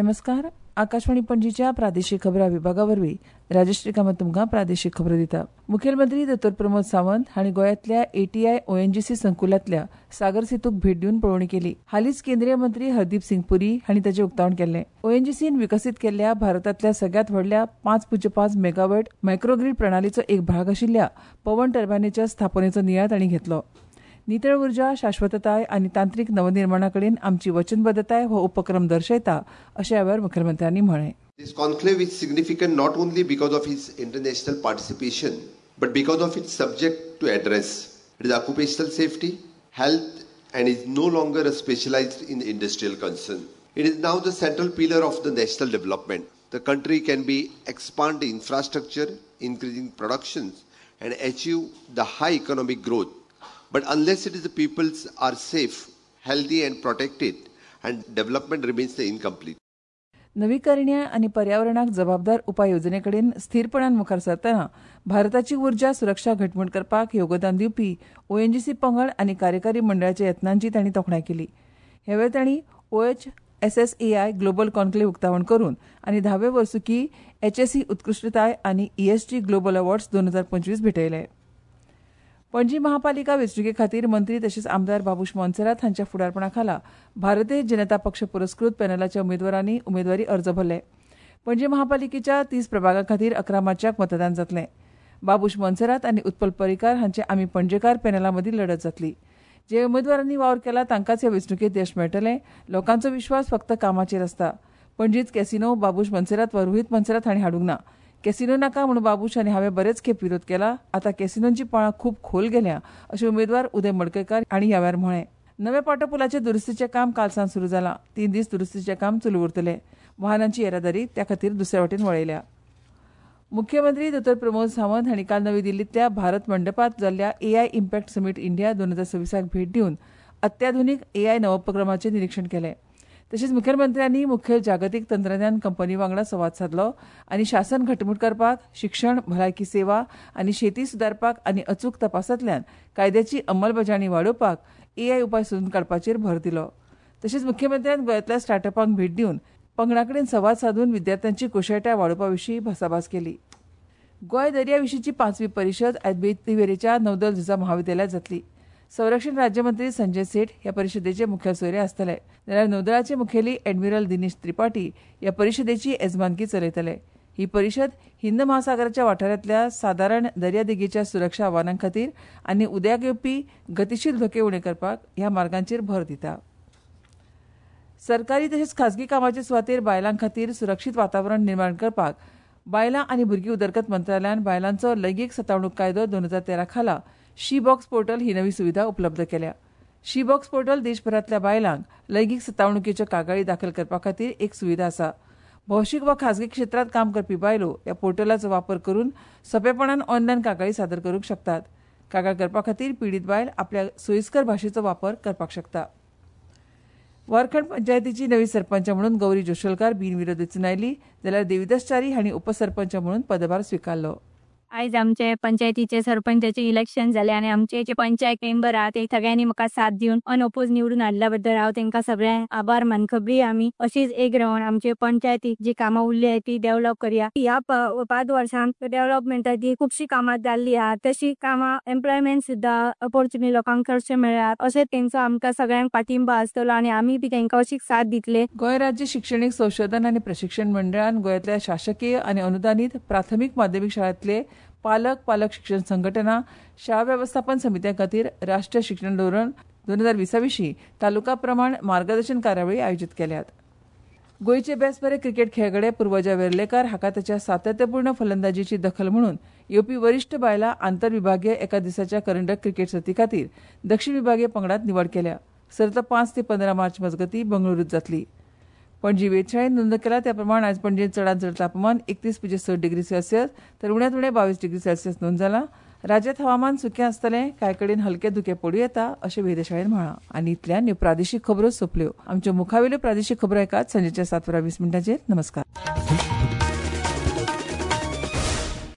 नमस्कार. आकाशवाणी पणजीच्या प्रादेशीक खबरां विभागावरवीं राजश्री कामत तुमकां प्रादेशीक खबरो दिता. मुखेलमंत्री दो. प्रमोद सावंत हांणी गोंयांतल्या ATI ONGC संकुलांतल्या सागर सेतूक भेट दिवन पळोवणी केली. हालींच केंद्रीय मंत्री हरदीप सिंग पुरी हांणी ताचें उक्तावण केल्लें. ONGCन विकसीत केल्ल्या भारतांतल्या सगळ्यांत व्हडल्या 5.5 मेगावॉट मायक्रोग्रीड प्रणालीचो एक भाग आशिल्ल्या पवन टर्बायनीच्या स्थापनेचो नियाळ तांणी घेतलो. नितळ उर्जा, शाश्वतताय आनी तांत्रीक नवनिर्माणाकडेन आमची वचनबद्धताय हो उपक्रम दर्शयता अशें ह्या वेळार मुखेलमंत्र्यांनी म्हळें. This conclave is significant not only because of its international participation, but because of its subject to address. It is occupational safety, health, and is no longer specialized in industrial concern. It is now the central pillar of the national development. The country can be expand infrastructure, increasing productions, and achieve the high economic growth. But unless it is the peoples are safe, healthy and protected, and development remains incomplete. नवीकरणीय आनी पर्यावरणाक जबाबदार उपाय येवजणेकडेन स्थिरपणान मुखार सरतना भारताची उर्जा सुरक्षा घटमूट करपाक योगदान दिवपी ONGC पंगड आनी कार्यकारी मंडळाच्या यत्नांची तांणी तोखणाय केली. ह्या वेळार तांणी OHSSAI ग्लोबल कॉन्क्लेव उक्तावण करून आनी 10वे वर्सुकी HSE उत्कृश्टताय आनी ESG ग्लोबल अवॉर्ड्स 2025 भेटयले. पणजी महापालिका वेंचणुके खातीर मंत्री तशेंच आमदार बाबूश मोन्सेरात हांच्या फुडारपणा खाला भारतीय जनता पक्ष पुरस्कृत पॅनलाच्या उमेदवारांनी उमेदवारी अर्ज भरले. पणजी महापालिकेच्या 30 प्रभागां खातीर 11 मार्चाक मतदान जातलें. बाबूश मोन्सेरात आनी उत्पल पर्रीकार हांचे आमी पणजेकार पॅनला मदीं लढत जातली. जे उमेदवारांनी वावर केला तांकांच ह्या वेंचणुकेंत यश मेळटलें. लोकांचो विश्वास फक्त कामाचेर आसता. पणजीत कॅसिनो बाबूश मोन्सेरात वा रोहित मोन्सेरात हांणी हाडूंक ना. कॅसिनो नाका म्हणून बाबूश आनी हांवें बरेच खेप विरोध केला. आतां कॅसिनोंची पाळां खूब खोल गेल्या अशें उमेदवार उदय मडकयकार हांणी ह्या वेळार म्हळें. नव्या पाटोपुलाचे दुरुस्तीचें काम काल सावन सुरू जालां. 3 दीस दुरुस्तीचें काम चालू उरतलें. वाहनांची येरादारी त्या खातीर दुसऱ्या वटेन वळयल्या. मुख्यमंत्री दो. प्रमोद सावंत हांणी काल नवी दिल्लींतल्या भारत मंडपांत जाल्ल्या AI इम्पॅक्ट समीट इंडिया 2026 भेट दिवन अत्याधुनीक AI नवोपक्रमाचें निरीक्षण केलें. तशेंच मुखेलमंत्र्यांनी मुखेल जागतीक तंत्रज्ञान कंपनी वांगडा संवाद साधलो आनी शासन घटमूट करपाक, शिक्षण, भलायकी सेवा आनी शेती सुदारपाक आनी अचूक तपासांतल्यान कायद्याची अंमलबजावणी वाडोवपाक AI उपाय सोदून काडपाचेर भर दिलो. तशेंच मुख्यमंत्र्यान गोंयांतल्या स्टार्टअपांक भेट दिवन पंगडाकडेन संवाद साधून विद्यार्थ्यांची कुशळटाय वाडोवपा विशीं भासाभास केली. गोंय दर्या विशींची 5वी परिशद आयज बेतीवेरेच्या नौदल झुजा महाविद्यालयांत जातली. संरक्षण राज्यमंत्री संजय सेठ ह्या परिशदेचे मुखेल सोयरे आसतले. जाल्यार नौदळाचे मुखेली एडमिरल दिनेश त्रिपाठी ह्या परिशदेची येजमानकी चलयतले. ही परिशद हिंद महासागराच्या वाठारांतल्या सादारण दर्यादेगेच्या सुरक्षा आव्हानां खातीर आनी उद्याक येवपी गतीशील धोके उणे करपाक ह्या मार्गांचेर भर दिता. सरकारी तशेंच खाजगी कामाचे सुवातेर बायलां खातीर सुरक्षीत वातावरण निर्माण करपाक बायलां आनी भुरगीं उदरगत मंत्रालयान बायलांचो लैंगीक सतावणूक कायदो 2013 खाला शी बॉक्स पोर्टल ही नवी सुविधा उपलब्ध केल्या. शी बॉक्स पोर्टल देशभरांतल्या बायलांक लैंगीक सतावणुकीच्यो कागाळी दाखल करपा खातीर एक सुविधा आसा. भौशीक वा खाजगी क्षेत्रांत काम करपी बायलो ह्या पोर्टलाचो वापर करून सोंपेपणान ऑनलायन कागाळी सादर करूंक शकतात. कागाळ करपा खातीर पीडित बायल आपल्या सोयिस्कर भाशेचो वापर करपाक शकता. वारखंड पंचायतीची नवी सरपंच म्हणून गौरी जोशलकार बिनविरोध वेंचून आयली जाल्यार देविदास च्यारी हांणी उपसरपंच म्हणून पदभार स्विकारलो. आयज आमचे पंचायतीचे सरपंचाचे इलेक्शन जाले आनी आमचे जे पंचायत मेंबर आहा ते सगळ्यांनी म्हाका साथ दिवन अनओपोज निवडून हाडल्या बद्दल हांव तांकां सगळ्यांक आभार मानकबी. आमी अशीच एक रावन आमचे पंचायतीक जी कामां उरली आहाय ती डेव्हलप करया. ह्या 5 वर्सांत डेव्हलपमेंटाची खुबशी कामां जाल्ली आहा. तशी कामां एम्प्लॉयमेंट सुद्दां अपॉर्च्युनिटी लोकांक चडशे मेळ्ळ्यात. अशें तेंचो आमकां सगळ्यांक पाठिंबा आसतलो आनी आमी बी तांकां अशीच साथ दितले. गोंय राज्य शिक्षणीक संशोधन आनी प्रशिक्षण मंडळान गोंयांतल्या शासकीय आनी अनुदानीत प्राथमीक माध्यमीक शाळांतले पालक शिक्षण संघटना, शाळा वेवस्थापन समित्यां खातीर राष्ट्रीय शिक्षण धोरण 2020 विशीं तालुका प्रमाण मार्गदर्शन कार्यावळी आयोजीत केल्यात. गोंयचे बेस्ट बरे क्रिकेट खेळगडे पुर्वजा वेर्लेकार हाका ताच्या सातत्यपूर्ण फलंदाजीची दखल म्हणून येवपी वरिश्ठ बायलां आंतरविभागीय एका दिसाच्या करंडक क्रिकेट सर्ती खातीर दक्षिण विभागीय पंगडांत निवड केल्या. सर्त 5 ते 15 मार्च मजगतीं बंगळुरूंत जातली. पणजी वेधशाळेन नोंद केला त्या प्रमाण आयज पणजेंत चडांत चड तापमान 31.6 डिग्री सेल्सियस तर उण्यांत उणें 22 डिग्री सेल्सियस नोंद जालां. राज्यांत हवामान सुकें आसतलें. कांय कडेन हलके धुके पडूं येता अशें वेधशाळेन म्हळां. आनी इतल्यान ह्यो प्रादेशीक खबरो सोंपल्यो. आमच्यो मुखावेल्यो प्रादेशीक खबरो ऐकात सांजेच्या 7:20 नमस्कार.